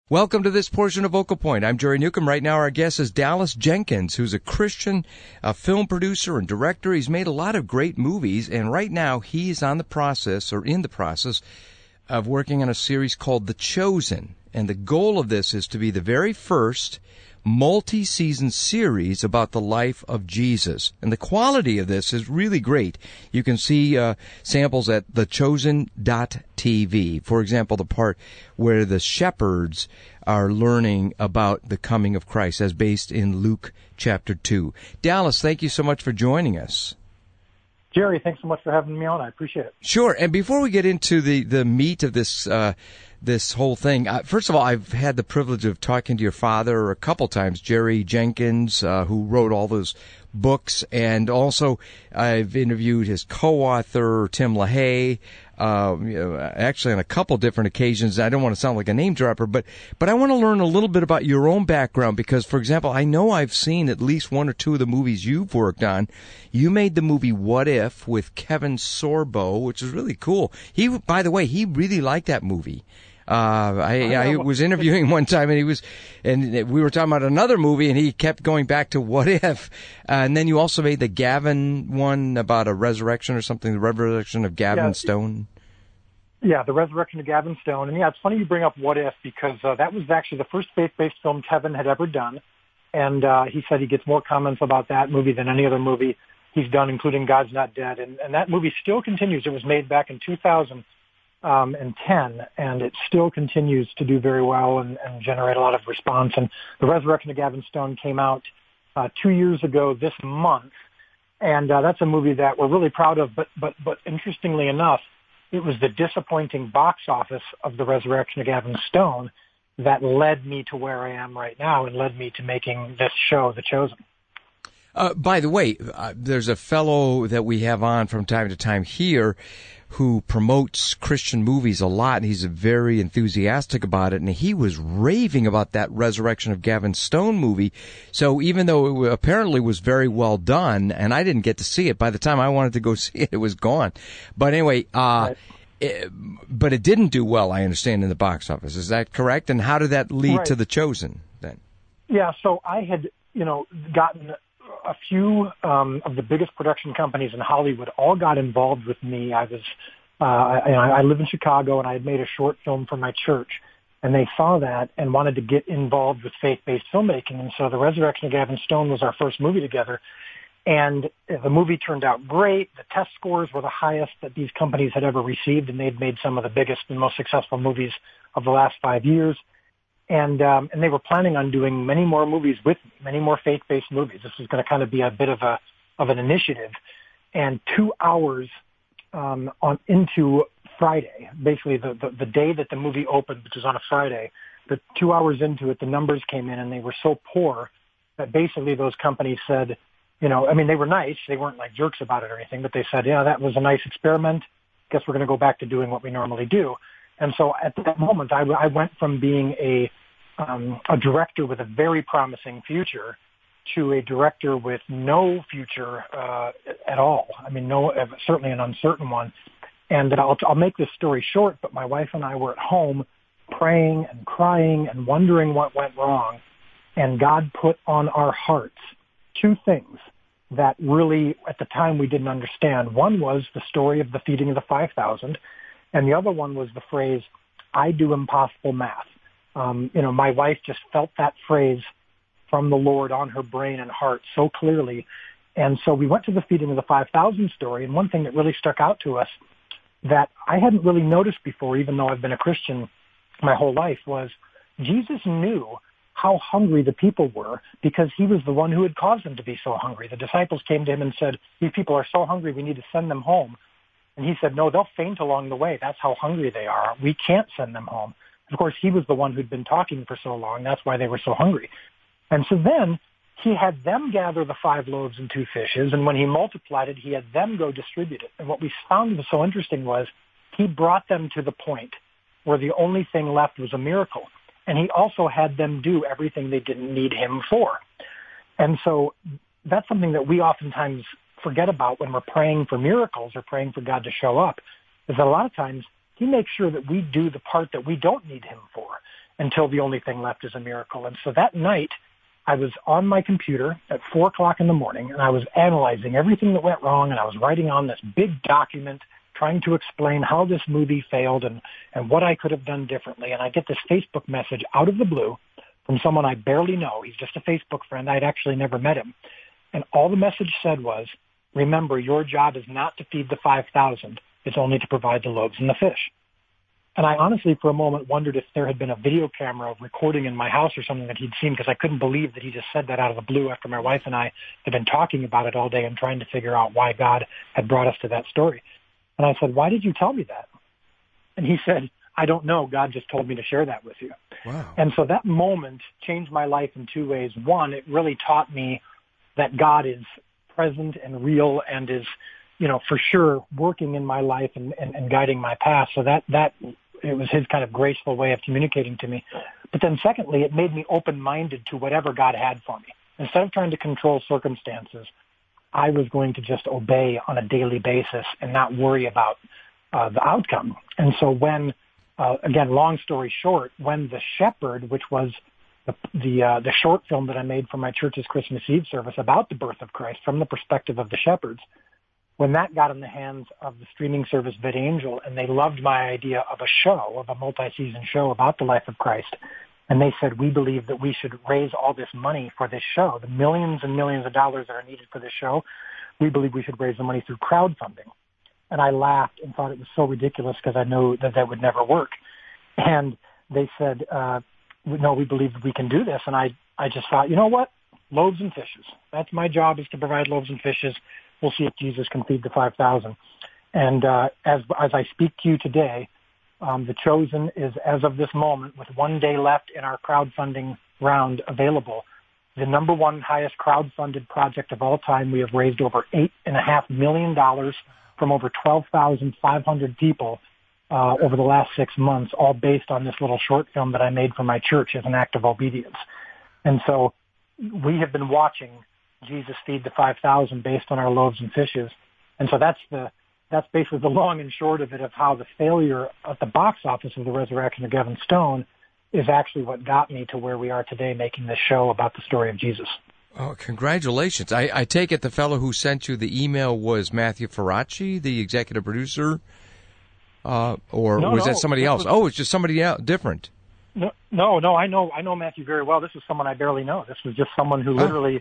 Welcome to this portion of Vocal Point. I'm Jerry Newcomb. Right now our guest is Dallas Jenkins, who's a Christian film producer and director. He's made a lot of great movies, and right now he's in the process of working on a series called The Chosen. And the goal of this is to be the very first multi-season series about the life of Jesus. And the quality of this is really great. You can see samples at thechosen.tv. For example, the part where the shepherds are learning about the coming of Christ as based in Luke chapter 2. Dallas, thank you so much for joining us. Jerry, thanks so much for having me on. I appreciate it. Sure. And before we get into the meat of this whole thing, first of all, I've had the privilege of talking to your father a couple times, Jerry Jenkins, who wrote all those books, and also I've interviewed his co-author, Tim LaHaye, actually on a couple different occasions. I don't want to sound like a name dropper, but I want to learn a little bit about your own background because, for example, I know I've seen at least one or two of the movies you've worked on. You made the movie What If with Kevin Sorbo, which is really cool. By the way, he really liked that movie. I was interviewing him one time, and we were talking about another movie, and he kept going back to What If. And then you also made the Gavin one about a resurrection or something, the resurrection of Gavin Stone. Yeah, the resurrection of Gavin Stone. And yeah, it's funny you bring up What If because that was actually the first faith-based film Kevin had ever done. And he said he gets more comments about that movie than any other movie he's done, including God's Not Dead. And that movie still continues. It was made back in 2010, and it still continues to do very well and generate a lot of response. And The Resurrection of Gavin Stone came out 2 years ago this month, and that's a movie that we're really proud of. But interestingly enough, it was the disappointing box office of The Resurrection of Gavin Stone that led me to where I am right now and led me to making this show, The Chosen. By the way, there's a fellow that we have on from time to time here who promotes Christian movies a lot, and he's very enthusiastic about it, and he was raving about that Resurrection of Gavin Stone movie. So even though it apparently was very well done, and I didn't get to see it, by the time I wanted to go see it, it was gone. But anyway, but it didn't do well, I understand, in the box office. Is that correct? And how did that lead to The Chosen then? Yeah, so I had, gotten a few of the biggest production companies in Hollywood all got involved with me. I live in Chicago, and I had made a short film for my church, and they saw that and wanted to get involved with faith-based filmmaking. And so The Resurrection of Gavin Stone was our first movie together, and the movie turned out great. The test scores were the highest that these companies had ever received, and they'd made some of the biggest and most successful movies of the last 5 years. And they were planning on doing many more movies with me, many more faith-based movies. This was going to kind of be a bit of an initiative. And 2 hours into Friday, basically the day that the movie opened, which was on a Friday, the 2 hours into it, the numbers came in, and they were so poor that basically those companies said, they were nice. They weren't like jerks about it or anything, but they said, that was a nice experiment. Guess we're going to go back to doing what we normally do. And so at that moment, I went from being a director with a very promising future to a director with no future at all. Certainly an uncertain one. And I'll make this story short, but my wife and I were at home praying and crying and wondering what went wrong. And God put on our hearts two things that really, at the time, we didn't understand. One was the story of the feeding of the 5,000. And the other one was the phrase, I do impossible math. My wife just felt that phrase from the Lord on her brain and heart so clearly. And so we went to the feeding of the 5,000 story. And one thing that really stuck out to us that I hadn't really noticed before, even though I've been a Christian my whole life, was Jesus knew how hungry the people were because he was the one who had caused them to be so hungry. The disciples came to him and said, these people are so hungry, we need to send them home. And he said, no, they'll faint along the way. That's how hungry they are. We can't send them home. Of course, he was the one who'd been talking for so long. That's why they were so hungry. And so then he had them gather the 5 loaves and 2 fishes. And when he multiplied it, he had them go distribute it. And what we found was so interesting was he brought them to the point where the only thing left was a miracle. And he also had them do everything they didn't need him for. And so that's something that we oftentimes forget about when we're praying for miracles or praying for God to show up, is that a lot of times he makes sure that we do the part that we don't need him for. until the only thing left is a miracle. And so that night, I was on my computer at 4 o'clock in the morning, and I was analyzing everything that went wrong, and I was writing on this big document trying to explain how this movie failed and what I could have done differently. And I get this Facebook message out of the blue from someone I barely know. He's just a Facebook friend. I'd actually never met him. And all the message said was, remember, your job is not to feed the 5,000. It's only to provide the loaves and the fish. And I honestly, for a moment, wondered if there had been a video camera recording in my house or something that he'd seen, because I couldn't believe that he just said that out of the blue after my wife and I had been talking about it all day and trying to figure out why God had brought us to that story. And I said, why did you tell me that? And he said, I don't know. God just told me to share that with you. Wow. And so that moment changed my life in two ways. One, it really taught me that God is present and real and is, for sure working in my life and guiding my path. So that it was his kind of graceful way of communicating to me. But then secondly, it made me open-minded to whatever God had for me. Instead of trying to control circumstances, I was going to just obey on a daily basis and not worry about the outcome. And so when, again, long story short, when The Shepherd, which was the short film that I made for my church's Christmas Eve service about the birth of Christ from the perspective of the shepherds, when that got in the hands of the streaming service VidAngel, and they loved my idea of a multi-season show about the life of Christ, and they said, we believe that we should raise all this money for this show, the millions and millions of dollars that are needed for this show, we believe we should raise the money through crowdfunding. And I laughed and thought it was so ridiculous because I knew that would never work. And they said, no, we believe that we can do this. And I just thought, you know what? Loaves and fishes. That's my job, is to provide loaves and fishes. We'll see if Jesus can feed the 5,000. And as I speak to you today, The Chosen is, as of this moment, with 1 day left in our crowdfunding round available, the number one highest crowdfunded project of all time. We have raised over $8.5 million from over 12,500 people over the last 6 months, all based on this little short film that I made for my church as an act of obedience. And so we have been watching Jesus feed the 5,000 based on our loaves and fishes. And so that's basically the long and short of it, of how the failure at the box office of The Resurrection of Gavin Stone is actually what got me to where we are today, making this show about the story of Jesus. Oh, congratulations. I take it the fellow who sent you the email was Matthew Ferracci, the executive producer? Or was that somebody else? It's just somebody else, different. No, I know Matthew very well. This is someone I barely know. This was just someone who literally,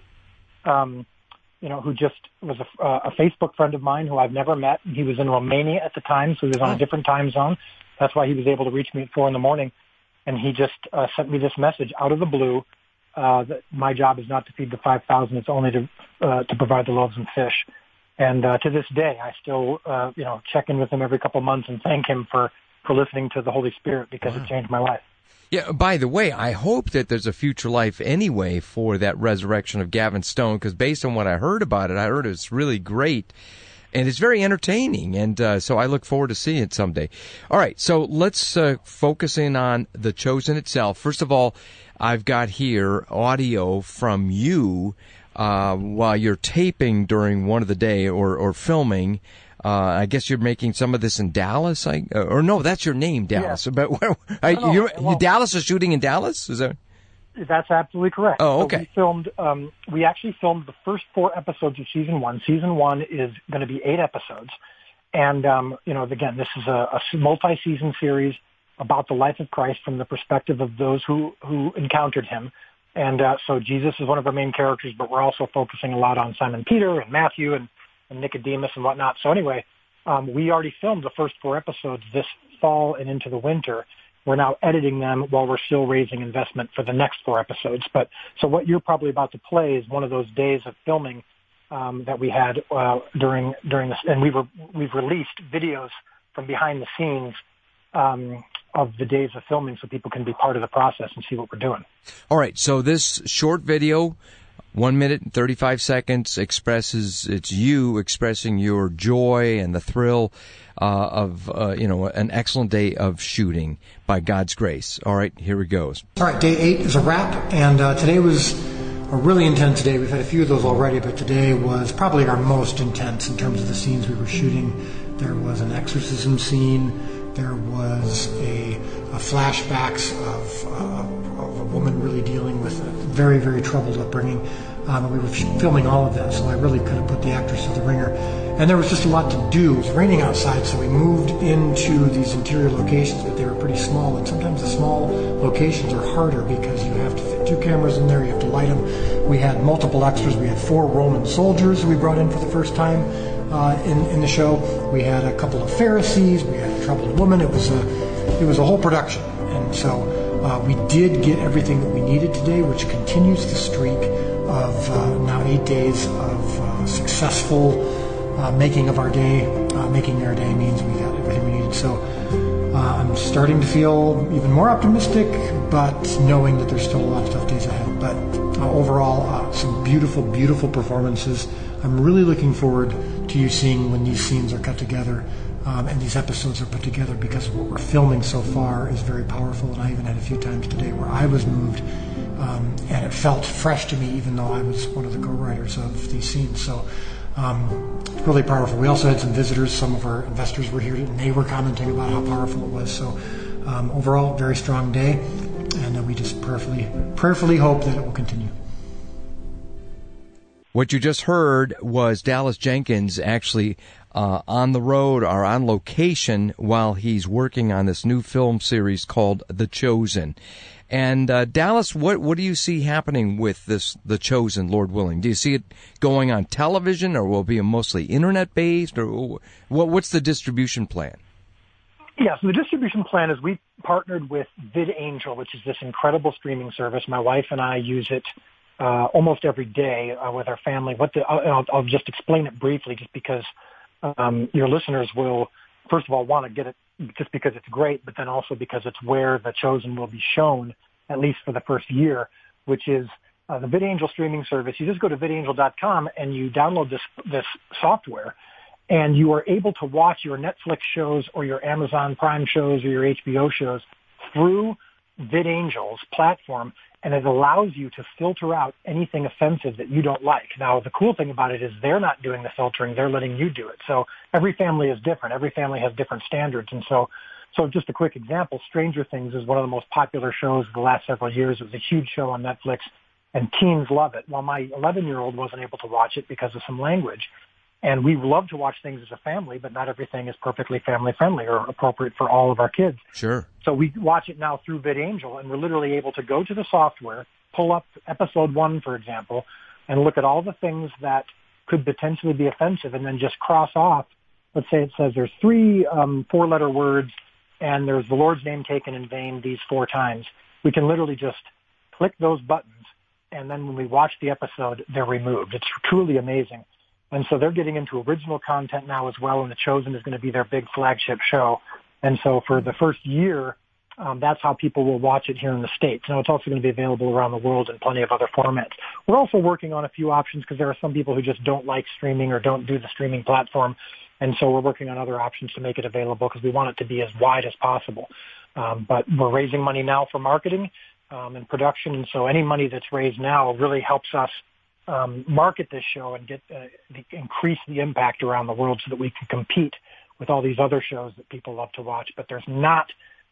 who just was a Facebook friend of mine who I've never met. He was in Romania at the time, so he was on a different time zone. That's why he was able to reach me at 4 a.m. And he just sent me this message out of the blue that my job is not to feed the 5,000; it's only to provide the loaves and fish. And to this day, I still check in with him every couple of months and thank him for listening to the Holy Spirit, because it changed my life. Yeah, by the way, I hope that there's a future life anyway for that Resurrection of Gavin Stone, because based on what I heard about it, I heard it's really great, and it's very entertaining, and so I look forward to seeing it someday. All right, so let's focus in on The Chosen itself. First of all, I've got here audio from you while you're taping during one of the day or filming. I guess you're making some of this in Dallas, or no, that's your name, Dallas. Yeah. But Dallas is shooting in Dallas? Is that? That's absolutely correct. Oh, okay. So we actually filmed the first 4 episodes of season 1. Season 1 is going to be 8 episodes. And, again, this is a multi-season series about the life of Christ from the perspective of those who encountered him. And so Jesus is one of our main characters, but we're also focusing a lot on Simon Peter and Matthew and Nicodemus and whatnot. So anyway, we already filmed the first 4 episodes this fall and into the winter. We're now editing them while we're still raising investment for the next 4 episodes. But so what you're probably about to play is one of those days of filming that we had during this, and we've released videos from behind the scenes of the days of filming, so people can be part of the process and see what we're doing. All right. So this short video, 1 minute and 35 seconds, it's you expressing your joy and the thrill of an excellent day of shooting by God's grace. All right, here it goes. All right, day 8 is a wrap, and today was a really intense day. We've had a few of those already, but today was probably our most intense in terms of the scenes we were shooting. There was an exorcism scene. There was a flashbacks of a woman really dealing with a very, very troubled upbringing. We were filming all of that, so I really could have put the actors through the ringer. And there was just a lot to do. It was raining outside, so we moved into these interior locations, but they were pretty small. And sometimes the small locations are harder because you have to fit 2 cameras in there, you have to light them. We had multiple extras. We had 4 Roman soldiers we brought in for the first time in the show. We had a couple of Pharisees. We had a troubled woman. It was a whole production. And so we did get everything that we needed today, which continues the streak of now 8 days of successful making of our day. Making our day means we got everything we needed. So I'm starting to feel even more optimistic, but knowing that there's still a lot of tough days ahead. But overall, some beautiful, beautiful performances. I'm really looking forward to you seeing when these scenes are cut together and these episodes are put together, because what we're filming so far is very powerful. And I even had a few times today where I was moved, and it felt fresh to me, even though I was one of the co-writers of these scenes. So really powerful. We also had some visitors. Some of our investors were here, and they were commenting about how powerful it was. So overall, very strong day, and we just prayerfully hope that it will continue. What you just heard was Dallas Jenkins actually on the road or on location while he's working on this new film series called The Chosen. And Dallas, what do you see happening with this, The Chosen, Lord willing? Do you see it going on television, or will it be mostly internet-based, or what's the distribution plan? Yeah, so the distribution plan is we partnered with VidAngel, which is this incredible streaming service. My wife and I use it almost every day with our family. I'll just explain it briefly, just because your listeners will, first of all, want to get it just because it's great, but then also because it's where The Chosen will be shown, at least for the first year, which is the VidAngel streaming service. You just go to vidangel.com and you download this software, and you are able to watch your Netflix shows or your Amazon Prime shows or your HBO shows through VidAngel's platform, and it allows you to filter out anything offensive that you don't like. Now, the cool thing about it is they're not doing the filtering, they're letting you do it. So every family is different. Every family has different standards. And so just a quick example, Stranger Things is one of the most popular shows of the last several years. It was a huge show on Netflix, and teens love it. Well, my 11-year-old wasn't able to watch it because of some language. And we love to watch things as a family, but not everything is perfectly family-friendly or appropriate for all of our kids. Sure. So we watch it now through VidAngel, and we're literally able to go to the software, pull up episode 1, for example, and look at all the things that could potentially be offensive, and then just cross off. Let's say it says there's 3 4-letter words, and there's the Lord's name taken in vain these 4 times. We can literally just click those buttons, and then when we watch the episode, they're removed. It's truly amazing. And so they're getting into original content now as well, and The Chosen is going to be their big flagship show. And so for the first year, that's how people will watch it here in the States. Now, it's also going to be available around the world in plenty of other formats. We're also working on a few options because there are some people who just don't like streaming or don't do the streaming platform. And so we're working on other options to make it available because we want it to be as wide as possible. But we're raising money now for marketing and production. And so any money that's raised now really helps us market this show and get increase the impact around the world so that we can compete with all these other shows that people love to watch. But there's not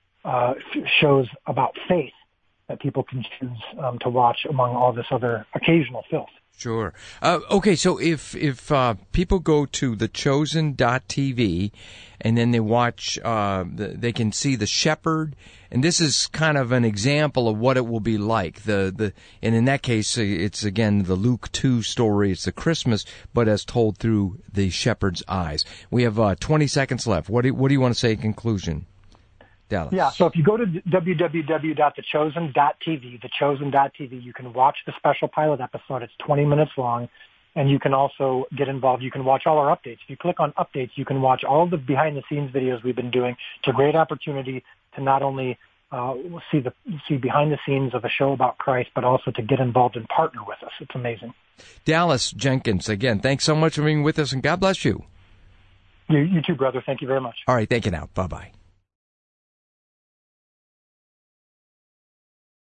shows about faith that people can choose to watch among all this other occasional filth. Sure. Okay, so if people go to thechosen.tv and then they watch, they can see The Shepherd, and this is kind of an example of what it will be like. And in that case, it's again the Luke 2 story. It's the Christmas, but as told through the shepherd's eyes. We have 20 seconds left. What do you want to say in conclusion, Dallas? Yeah, so if you go to www.thechosen.tv, you can watch the special pilot episode. It's 20 minutes long, and you can also get involved. You can watch all our updates. If you click on updates, you can watch all the behind-the-scenes videos we've been doing. It's a great opportunity to not only see behind the scenes of a show about Christ, but also to get involved and partner with us. It's amazing. Dallas Jenkins, again, thanks so much for being with us, and God bless you. You too, brother. Thank you very much. All right, thank you now. Bye-bye.